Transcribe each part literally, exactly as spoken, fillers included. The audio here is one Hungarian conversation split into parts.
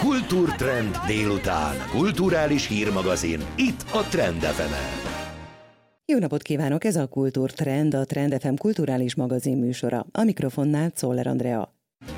Kultúrtrend délután. Kulturális hírmagazin. Itt a Trend ef emen. Jó napot kívánok! Ez a Kultúrtrend, a Trend ef em kulturális magazin műsora. A mikrofonnál Czoller Andrea.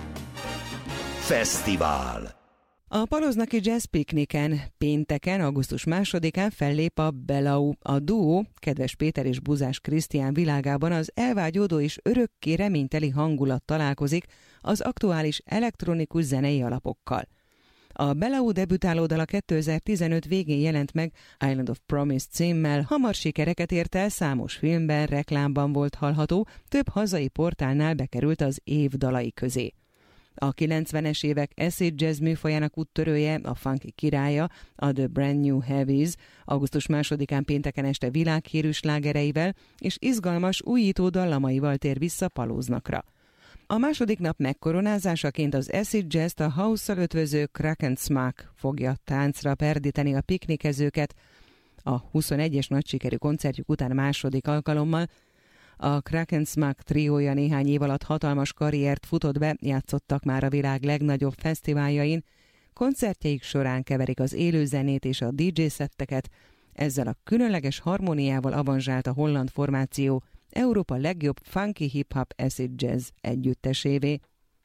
Fesztivál. A Paloznaki Jazz Pikniken pénteken, augusztus másodikán fellép a Belau. A duó Kedves Péter és Buzás Krisztián világában az elvágyódó és örökké reményteli hangulat találkozik az aktuális elektronikus zenei alapokkal. A Belau debütáló dala kétezer-tizenöt végén jelent meg Island of Promise címmel, hamar sikereket ért el, számos filmben, reklámban volt hallható, több hazai portálnál bekerült az év dalai közé. A kilencvenes évek acid jazz műfajának úttörője, a funky királya, a The Brand New Heavies augusztus másodikán pénteken este világhírű slágereivel és izgalmas, újító dallamaival tér vissza Palóznakra. A második nap megkoronázásaként az acid jazz-t a house-szal ötvöző Kraken Smack fogja táncra perdíteni a piknikezőket a huszonegyes nagy sikerű koncertjük után második alkalommal. A Kraken Smack triója néhány év alatt hatalmas karriert futott be, játszottak már a világ legnagyobb fesztiváljain, koncertjeik során keverik az élőzenét és a dé dzsé szetteket, ezzel a különleges harmóniával avanzsált a holland formáció Európa legjobb funky hip-hop acid jazz együttesévé.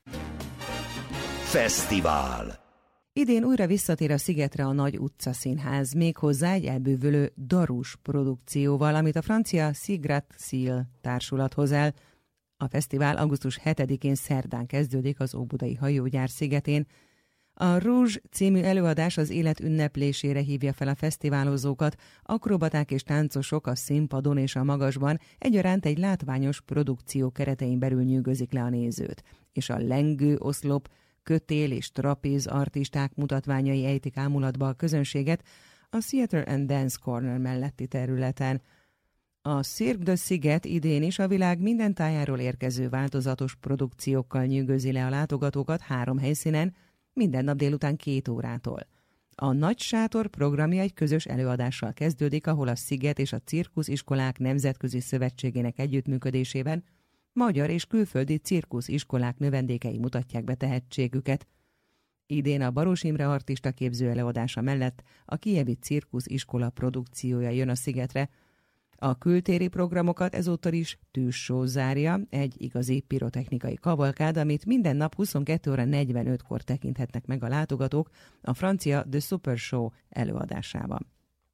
Fesztivál. Idén újra visszatér a Szigetre a Nagy Utca Színház, méghozzá egy elbűvölő darús produkcióval, amit a francia Sigrat Seal társulat hoz el. A fesztivál augusztus hetedikén szerdán kezdődik az Óbudai hajógyár szigetén. A Rouge című előadás az élet ünneplésére hívja fel a fesztiválozókat, akrobaták és táncosok a színpadon és a magasban egyaránt egy látványos produkció keretein belül nyűgözik le a nézőt, és a lengő oszlop, kötél és trapéz artisták mutatványai ejtik ámulatba a közönséget a Theatre and Dance Corner melletti területen. A Cirque de Sziget idén is a világ minden tájáról érkező változatos produkciókkal nyűgözi le a látogatókat három helyszínen, minden nap délután két órától. A Nagy Sátor programja egy közös előadással kezdődik, ahol a Sziget és a Cirkusziskolák Nemzetközi Szövetségének együttműködésében magyar és külföldi cirkusziskolák növendékei mutatják be tehetségüket. Idén a Baros Imre artista képző előadása mellett a kijevi cirkusziskola produkciója jön a Szigetre. A kültéri programokat ezúttal is tűzsó zárja, egy igazi pirotechnikai kavalkád, amit minden nap huszonkettő óra negyvenötkor tekinthetnek meg a látogatók a francia The Super Show előadásában.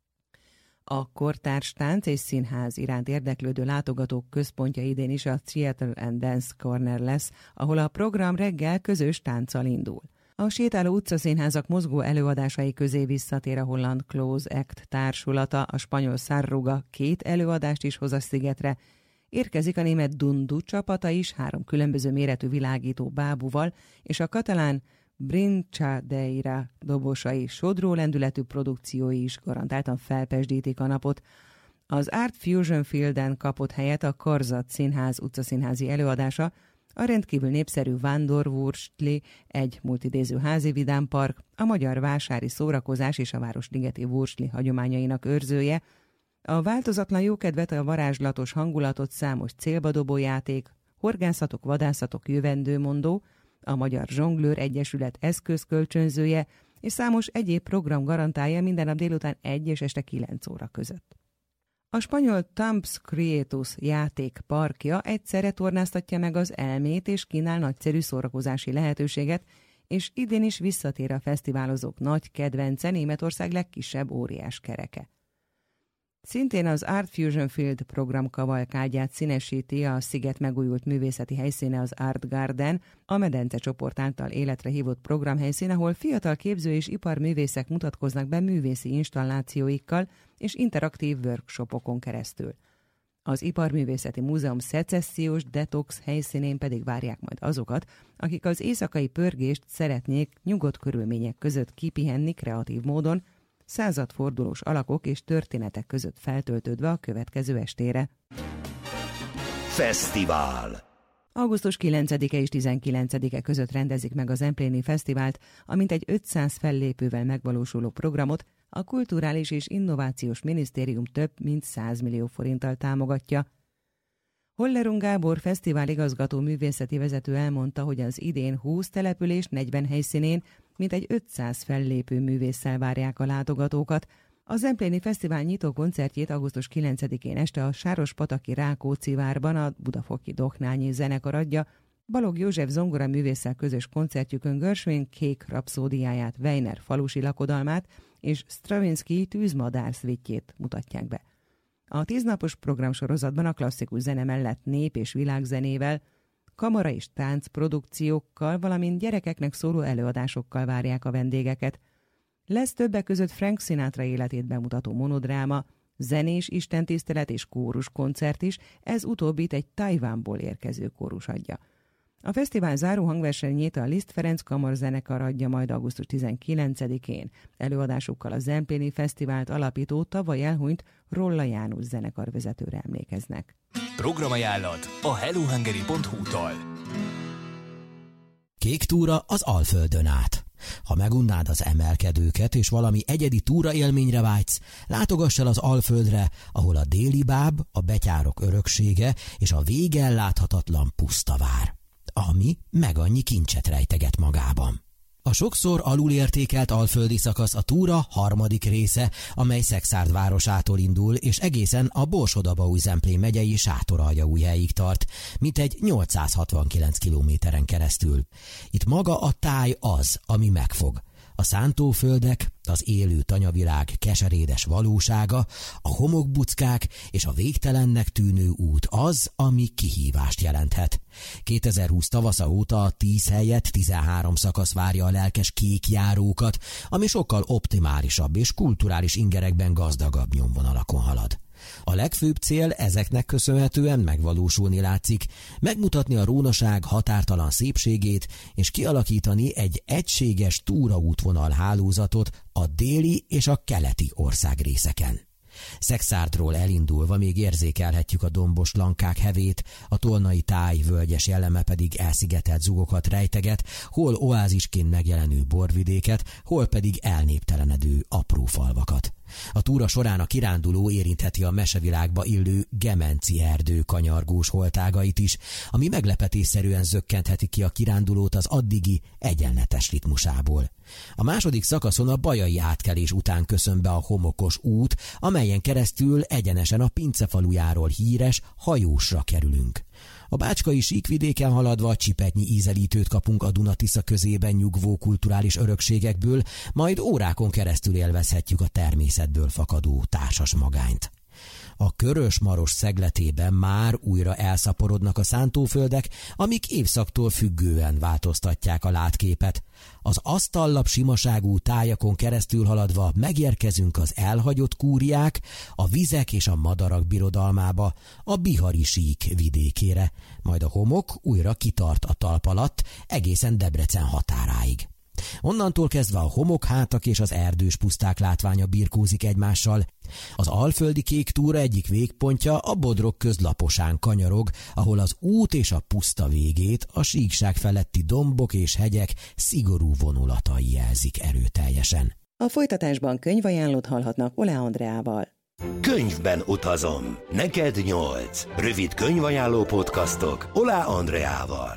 A kortárs tánc és színház iránt érdeklődő látogatók központja idén is a Theatre and Dance Corner lesz, ahol a program reggel közös tánccal indul. A sétáló utcaszínházak mozgó előadásai közé visszatér a holland Close Act társulata, a spanyol Sarruga két előadást is hoz a Szigetre. Érkezik a német Dundu csapata is három különböző méretű világító bábuval, és a katalán Brincadeira dobosai sodró lendületű produkciói is garantáltan felpesdítik a napot. Az Art Fusion Fielden kapott helyet a Karzat Színház utcaszínházi előadása, a rendkívül népszerű Vándorwurstli, egy multidéző házi vidámpark, a magyar vásári szórakozás és a városligeti wurstli hagyományainak őrzője. A változatlan jókedvet, a varázslatos hangulatot számos célba dobó játék, horgászatok, vadászatok jövendőmondó, a Magyar Zsonglőr Egyesület eszközkölcsönzője és számos egyéb program garantálja minden nap délután egy és este kilenc óra között. A spanyol Tamps Creatus játékparkja egyszerre tornáztatja meg az elmét és kínál nagyszerű szórakozási lehetőséget, és idén is visszatér a fesztiválozók nagy kedvence, Németország legkisebb óriás kereke. Szintén az Art Fusion Field program kavalkádját színesíti a Sziget megújult művészeti helyszíne, az Art Garden, a Medence csoport által életre hívott programhelyszín, ahol fiatal képző és iparművészek mutatkoznak be művészi installációikkal és interaktív workshopokon keresztül. Az Iparművészeti Múzeum szecessziós detox helyszínén pedig várják majd azokat, akik az éjszakai pörgést szeretnék nyugodt körülmények között kipihenni kreatív módon, századfordulós alakok és történetek között feltöltődve a következő estére. Fesztivál. augusztus kilencedike és tizenkilencedike között rendezik meg az Empléni Fesztivált, amint egy ötszáz fellépővel megvalósuló programot a Kulturális és Innovációs Minisztérium több mint száz millió forinttal támogatja. Hollerung Gábor fesztivál igazgató művészeti vezető elmondta, hogy az idén húsz település negyven helyszínén mintegy ötszáz fellépő művésszel várják a látogatókat. A Zempléni Fesztivál nyitó koncertjét augusztus kilencedikén este a Sárospataki Rákóczi várban a Budafoki Doknányi zenekar adja. Balogh József zongora művésszel közös koncertjükön Gershwin Kék rapszódiáját, Weiner falusi lakodalmát és Stravinsky Tűzmadár szvitjét mutatják be. A tíznapos programsorozatban a klasszikus zene mellett nép- és világzenével, kamara és tánc produkciókkal, valamint gyerekeknek szóló előadásokkal várják a vendégeket. Lesz többek között Frank Sinatra életét bemutató monodráma, zenés istentisztelet és kórus koncert is, ez utóbbit egy Tajvánból érkező kórus adja. A fesztivál záró hangversenyét a Liszt Ferenc kamarzenekar adja majd augusztus tizenkilencedikén. Előadásukkal a Zempléni Fesztivált alapító, tavaly elhunyt Rolla János zenekarvezetőre emlékeznek. Programajánlat a hellohungary pont hu-tól. Kék túra az Alföldön át. Ha megunnád az emelkedőket és valami egyedi túraélményre vágysz, látogass el az Alföldre, ahol a déli báb, a betyárok öröksége és a végelláthatatlan puszta vár, ami meg annyi kincset rejteget magában. A sokszor alulértékelt alföldi szakasz a túra harmadik része, amely Szekszárd városától indul, és egészen a Borsod-Abaúj-Zemplén megyei Sátoraljaújhelyig tart, mintegy nyolcszázhatvankilenc kilométeren keresztül. Itt maga a táj az, ami megfog. A szántóföldek, az élő tanyavilág keserédes valósága, a homokbuckák és a végtelennek tűnő út az, ami kihívást jelenthet. kétezer-húsz tavasza óta a tíz helyett tizenhárom szakasz várja a lelkes kékjárókat, ami sokkal optimálisabb és kulturális ingerekben gazdagabb nyomvonalakon halad. A legfőbb cél ezeknek köszönhetően megvalósulni látszik, megmutatni a rónaság határtalan szépségét és kialakítani egy egységes túraútvonal hálózatot a déli és a keleti országrészeken. Szekszárdról elindulva még érzékelhetjük a dombos lankák hevét, a tolnai táj völgyes jelleme pedig elszigetelt zugokat rejteget, hol oázisként megjelenő borvidéket, hol pedig elnéptelenedő apró falvakat. A túra során a kiránduló érintheti a mesevilágba illő Gemenci erdő kanyargós holtágait is, ami meglepetésszerűen zökkentheti ki a kirándulót az addigi egyenletes ritmusából. A második szakaszon a bajai átkelés után köszön be a homokos út, amelyen keresztül egyenesen a Pince falujáról híres Hajósra kerülünk. A bácskai síkvidéken haladva csipetnyi ízelítőt kapunk a Duna-Tisza közében nyugvó kulturális örökségekből, majd órákon keresztül élvezhetjük a természetből fakadó társas magányt. A Körös-Maros szegletében már újra elszaporodnak a szántóföldek, amik évszaktól függően változtatják a látképet. Az asztallap simaságú tájakon keresztül haladva megérkezünk az elhagyott kúriák, a vizek és a madarak birodalmába, a Bihari sík vidékére, majd a homok újra kitart a talp alatt egészen Debrecen határáig. Onnantól kezdve a homokhátak és az erdős puszták látványa birkózik egymással. Az alföldi kék túra egyik végpontja a Bodrog köz laposán kanyarog, ahol az út és a puszta végét a síkság feletti dombok és hegyek szigorú vonulatai jelzik erőteljesen. A folytatásban könyvajánlót hallhatnak Oláh Andreával. Könyvben utazom. Neked nyolc. Rövid könyvajánló podcastok Oláh Andreával.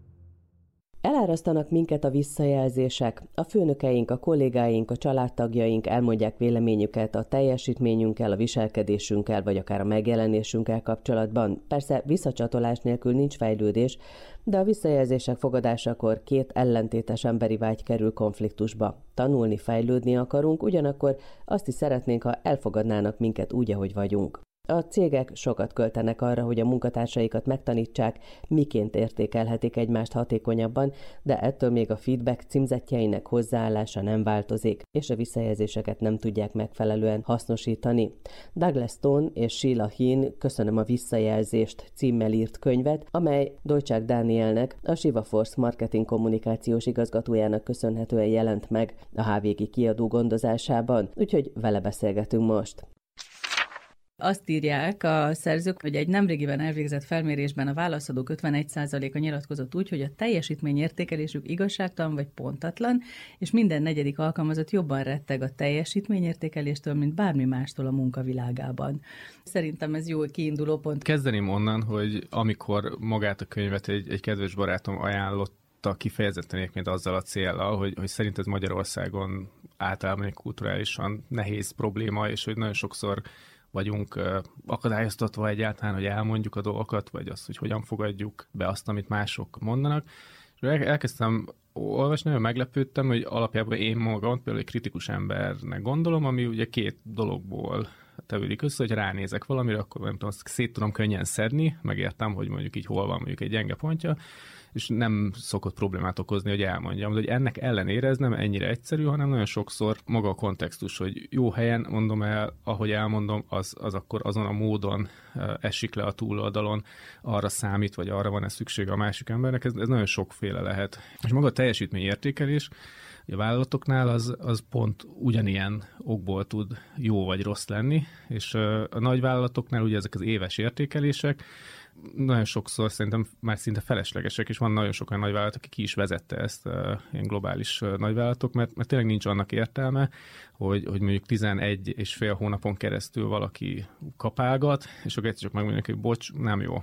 Elárasztanak minket a visszajelzések. A főnökeink, a kollégáink, a családtagjaink elmondják véleményüket a teljesítményünkkel, a viselkedésünkkel, vagy akár a megjelenésünkkel kapcsolatban. Persze visszacsatolás nélkül nincs fejlődés, de a visszajelzések fogadásakor két ellentétes emberi vágy kerül konfliktusba. Tanulni, fejlődni akarunk, ugyanakkor azt is szeretnénk, ha elfogadnának minket úgy, ahogy vagyunk. A cégek sokat költenek arra, hogy a munkatársaikat megtanítsák, miként értékelhetik egymást hatékonyabban, de ettől még a feedback címzettjeinek hozzáállása nem változik, és a visszajelzéseket nem tudják megfelelően hasznosítani. Douglas Stone és Sheila Heen Köszönöm a visszajelzést címmel írt könyvet, amely Dojcsák Dánielnek, a Shiva Force marketing kommunikációs igazgatójának köszönhetően jelent meg a há vé gé kiadó gondozásában, úgyhogy vele beszélgetünk most. Azt írják a szerzők, hogy egy nemrégiben elvégzett felmérésben a válaszadók ötvenegy százaléka nyilatkozott úgy, hogy a teljesítményértékelésük igazságtalan vagy pontatlan, és minden negyedik alkalmazott jobban retteg a teljesítményértékeléstől, mint bármi mástól a munkavilágában. Szerintem ez jó kiinduló pont. Kezdeném onnan, hogy amikor magát a könyvet egy, egy kedves barátom ajánlott írta kifejezetten egyébként azzal a céllal, hogy, hogy szerint ez Magyarországon általában egy kulturálisan nehéz probléma, és hogy nagyon sokszor vagyunk akadályoztatva egyáltalán, hogy elmondjuk a dolgokat, vagy azt, hogy hogyan fogadjuk be azt, amit mások mondanak. És elkezdtem olvasni, nagyon meglepődtem, hogy alapjában én magam például egy kritikus embernek gondolom, ami ugye két dologból tevődik össze, hogy ránézek valamire, akkor nem tudom, azt szét tudom könnyen szedni, megértem, hogy mondjuk így hol van mondjuk egy gyenge pontja, és nem szokott problémát okozni, hogy elmondjam. De hogy ennek ellenére ez nem ennyire egyszerű, hanem nagyon sokszor maga a kontextus, hogy jó helyen mondom el, ahogy elmondom, az, az akkor azon a módon esik le a túloldalon, arra számít, vagy arra van-e szüksége a másik embernek, ez, ez nagyon sokféle lehet. És maga a teljesítményértékelés, a vállalatoknál az, az pont ugyanilyen okból tud jó vagy rossz lenni, és a nagyvállalatoknál ugye ezek az éves értékelések nagyon sokszor szerintem már szinte feleslegesek, és van nagyon sok olyan nagyvállalat, aki ki is vezette ezt, ilyen globális nagyvállalatok, mert, mert tényleg nincs annak értelme, hogy, hogy mondjuk tizenegy és fél hónapon keresztül valaki kapálgat, és akkor egyszer csak megmondják, hogy bocs, nem jó.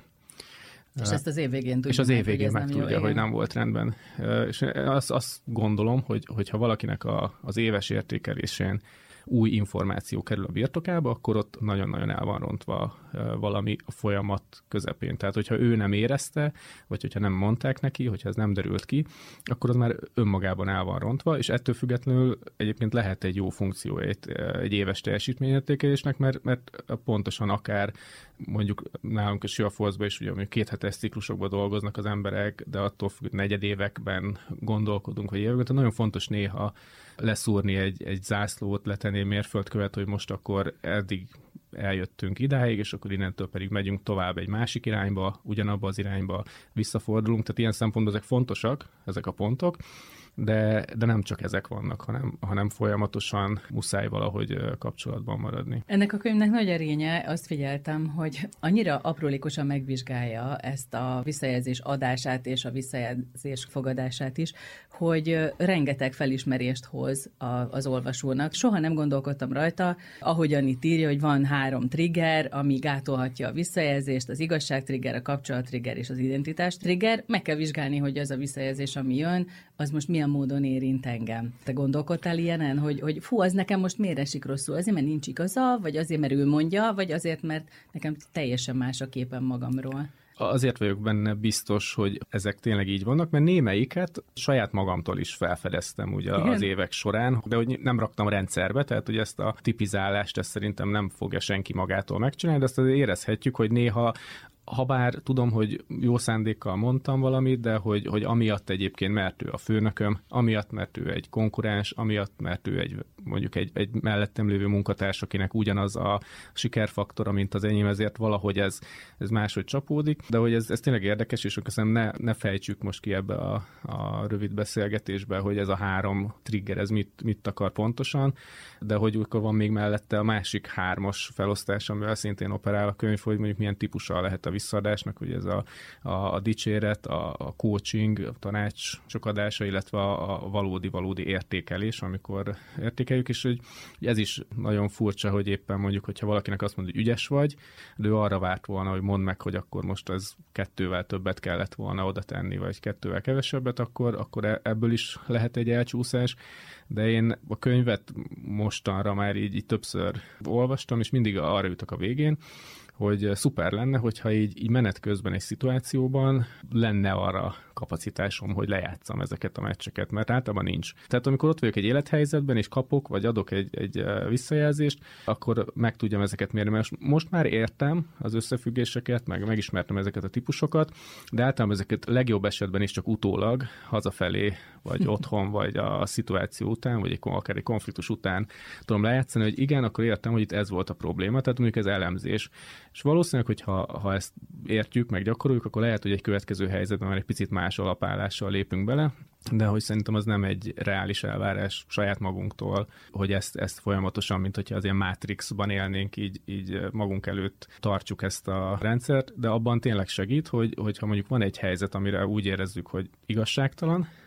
És ezt az év végén tudja. És az év végén meg meg tudja, jó, hogy igen. nem volt rendben. És azt, azt gondolom, hogy, hogyha valakinek a, az éves értékelésén új információ kerül a birtokába, akkor ott nagyon-nagyon el van rontva valami a folyamat közepén. Tehát, hogyha ő nem érezte, vagy hogyha nem mondták neki, hogyha ez nem derült ki, akkor az már önmagában el van rontva, és ettől függetlenül egyébként lehet egy jó funkció egy, egy éves teljesítményértékelésnek, mert, mert pontosan akár mondjuk nálunk a Siaforce-ban is ugye mondjuk két hetes ciklusokban dolgoznak az emberek, de attól függ, hogy negyedévekben gondolkodunk, vagy években. Tehát nagyon fontos néha leszúrni egy, egy zászlót, letenni egy mérföldkövet, hogy most akkor eddig eljöttünk idáig, és akkor innentől pedig megyünk tovább egy másik irányba, ugyanabba az irányba visszafordulunk. Tehát ilyen szempontból ezek fontosak, ezek a pontok, de, de nem csak ezek vannak, hanem, hanem folyamatosan muszáj valahogy kapcsolatban maradni. Ennek a könyvnek nagy erénye, azt figyeltem, hogy annyira aprólékosan megvizsgálja ezt a visszajelzés adását és a visszajelzés fogadását is, hogy rengeteg felismerést hoz a, az olvasónak. Soha nem gondolkodtam rajta, ahogyan itt írja, hogy van három trigger, ami gátolhatja a visszajelzést, az igazság trigger, a kapcsolat trigger és az identitás trigger. Meg kell vizsgálni, hogy az a visszajelzés, ami jön, az most milyen módon érint engem. Te gondolkodtál ilyenen, hogy, hogy fú, az nekem most miért esik rosszul? Azért, mert nincs igaza, vagy azért, mert ő mondja, vagy azért, mert nekem teljesen más a képem magamról? Azért vagyok benne biztos, hogy ezek tényleg így vannak, mert némelyiket saját magamtól is felfedeztem ugye igen? az évek során, de hogy nem raktam rendszerbe, tehát hogy ezt a tipizálást ezt szerintem nem fogja senki magától megcsinálni, de azt azért érezhetjük, hogy néha habár tudom, hogy jó szándékkal mondtam valamit, de hogy, hogy amiatt egyébként, mert ő a főnököm, amiatt, mert ő egy konkurens, amiatt, mert ő egy, mondjuk egy, egy mellettem lévő munkatárs, akinek ugyanaz a sikerfaktora, mint az enyém, ezért valahogy ez, ez máshogy csapódik, de hogy ez, ez tényleg érdekes, és akkor ne, ne fejtsük most ki ebbe a, a rövid beszélgetésbe, hogy ez a három trigger, ez mit, mit akar pontosan, de hogy akkor van még mellette a másik hármas felosztás, amivel szintén operál a könyv, hogy mondjuk milyen típusa lehet a visszaadásnak, hogy ez a, a, a dicséret, a, a coaching, a tanácsok adása, illetve a, a valódi-valódi értékelés, amikor értékeljük, és hogy ez is nagyon furcsa, hogy éppen mondjuk, hogyha valakinek azt mondja, hogy ügyes vagy, de ő arra várt volna, hogy mondd meg, hogy akkor most ez kettővel többet kellett volna oda tenni, vagy kettővel kevesebbet, akkor, akkor ebből is lehet egy elcsúszás, de én a könyvet mostanra már így, így többször olvastam, és mindig arra jutok a végén, hogy szuper lenne, hogyha így, így menet közben egy szituációban lenne arra kapacitásom, hogy lejátszam ezeket a meccseket, mert általában nincs. Tehát amikor ott vagyok egy élethelyzetben, és kapok, vagy adok egy, egy visszajelzést, akkor meg tudjam ezeket mérni, mert most már értem az összefüggéseket, meg megismertem ezeket a típusokat, de általában ezeket legjobb esetben is csak utólag, hazafelé, vagy otthon, vagy a szituáció után, vagy egy, akár egy konfliktus után tudom lejátszani, hogy igen, akkor értem, hogy itt ez volt a probléma, tehát mondjuk ez elemzés. És valószínűleg, hogy ha, ha ezt értjük, meg gyakoroljuk, akkor lehet, hogy egy következő helyzetben már egy picit más alapállással lépünk bele, de hogy szerintem az nem egy reális elvárás saját magunktól, hogy ezt, ezt folyamatosan, mint hogyha az ilyen Matrixban élnénk, így, így magunk előtt tartsuk ezt a rendszert, de abban tényleg segít, hogy, hogyha mondjuk van egy helyzet, amire úgy érezzük, hogy igazságtalan,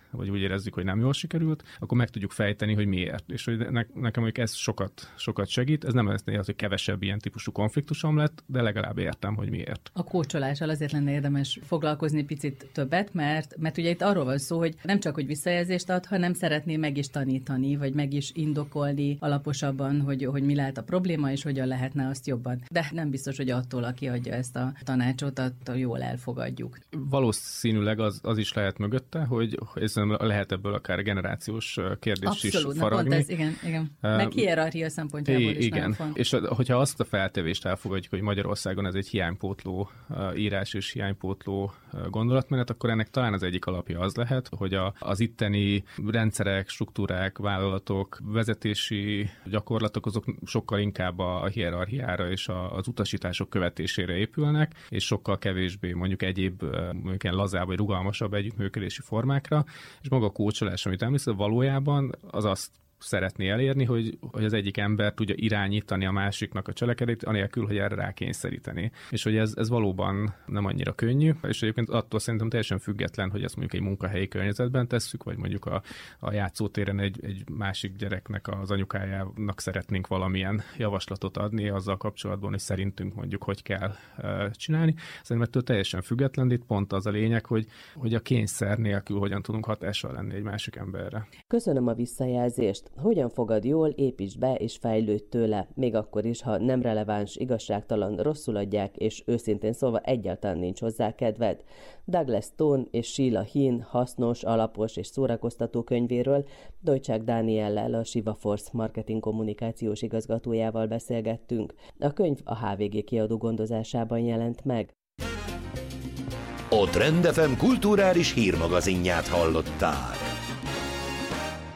vagy úgy érezzük, hogy nem jól sikerült, akkor meg tudjuk fejteni, hogy miért. És hogy ne, nekem mondjuk ez sokat, sokat segít. Ez nem az, hogy kevesebb ilyen típusú konfliktusom lett, de legalább értem, hogy miért. A kócsolással azért lenne érdemes foglalkozni picit többet, mert, mert ugye itt arról van szó, hogy nem csak, hogy visszajelzést ad, hanem szeretné meg is tanítani, vagy meg is indokolni alaposabban, hogy, hogy mi lehet a probléma, és hogyan lehetne azt jobban. De nem biztos, hogy attól, aki adja ezt a tanácsot, attól jól elfogadjuk. Valószínűleg az, az is lehet mögötte, hogy ez lehet ebből akár generációs kérdés is Abszolút, faragni. Pont ez, igen, igen. Meg hierarchia szempontjából is igen. nagyon fontos. És hogyha azt a feltevést elfogadjuk, hogy Magyarországon ez egy hiánypótló írás és hiánypótló gondolatmenet, akkor ennek talán az egyik alapja az lehet, hogy a, az itteni rendszerek, struktúrák, vállalatok, vezetési gyakorlatok azok sokkal inkább a, a hierarchiára és a, az utasítások követésére épülnek, és sokkal kevésbé mondjuk egyéb mondjuk ilyen lazább vagy rugalmasabb együttműködési formákra, és maga a kócsolás, amit említesz, valójában az azt szeretné elérni, hogy, hogy az egyik ember tudja irányítani a másiknak a cselekedetét, anélkül, hogy erre rákényszeríteni. És hogy ez, ez valóban nem annyira könnyű, és egyébként attól szerintem teljesen független, hogy ezt mondjuk egy munkahelyi környezetben tesszük, vagy mondjuk a, a játszótéren egy, egy másik gyereknek, az anyukájának szeretnénk valamilyen javaslatot adni azzal kapcsolatban, hogy szerintünk mondjuk hogy kell uh, csinálni. Szerintem ettől teljesen független, de itt pont az a lényeg, hogy, hogy a kényszer nélkül hogyan tudunk hatással lenni egy másik emberre. Köszönöm a visszajelzést. Hogyan fogad jól, építs be és fejlődj tőle, még akkor is, ha nem releváns, igazságtalan, rosszul adják, és őszintén szólva egyáltalán nincs hozzá kedved. Douglas Stone és Sheila Heen hasznos, alapos és szórakoztató könyvéről Deutschák Dániellel, a Shiva Force marketing kommunikációs igazgatójával beszélgettünk. A könyv a há vé gé kiadó gondozásában jelent meg. A Trend ef em kulturális hírmagazinját hallották.